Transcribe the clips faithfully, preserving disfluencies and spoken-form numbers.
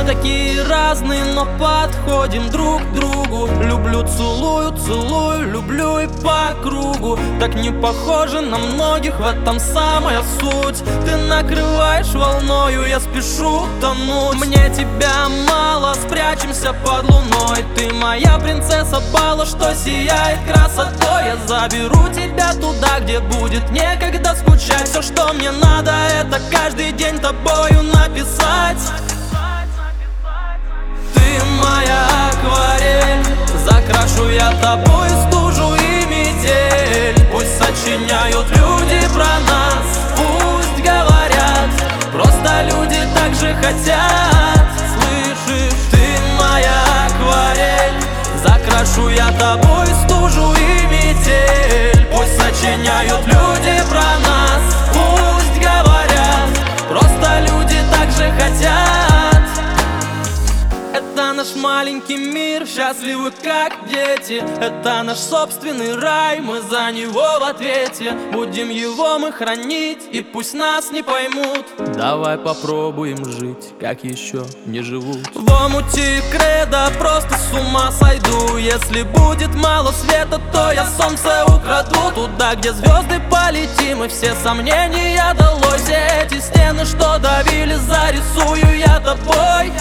такие разные, но подходим друг к другу. Люблю, целую, целую, люблю и по кругу. Так не похоже на многих, в этом самая суть. Ты накрываешь волною, я спешу тонуть. Мне тебя мало, спрячемся под луной. Ты моя принцесса бала, что сияет красотой. Я заберу тебя туда, где будет некогда скучать. Все, что мне надо, это каждый день тобою написать. Ты моя акварель, закрашу я тобой стужу и метель. Пусть сочиняют люди про нас, пусть говорят, просто люди так же хотят. Слышишь, ты моя акварель, закрашу я тобой стужу и метель. Пусть сочиняют люди про нас, пусть говорят, просто люди так же хотят. Это наш маленький мир, счастливы как дети. Это наш собственный рай, мы за него в ответе. Будем его мы хранить, и пусть нас не поймут. Давай попробуем жить, как еще не живут. В омуте кредо просто с ума сойду. Если будет мало света, то я солнце украду. Туда, где звезды полетим, и все сомнения долой. Все эти стены, что давили, зарисую я тобой.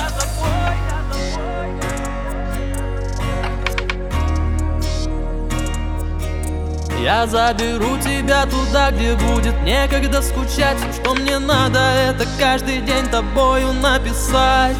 Я заберу тебя туда, где будет некогда скучать. Все, что мне надо, это каждый день тобою написать.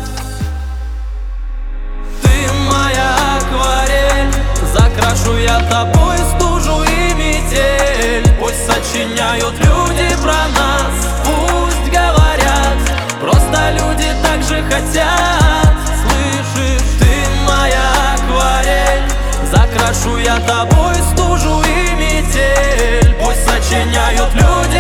Ты моя акварель, закрашу я тобой стужу и метель. Пусть сочиняют люди про нас, пусть говорят, просто люди так же хотят. Слышишь, ты моя акварель, закрашу я тобой стужу и метель. Пусть сочиняют люди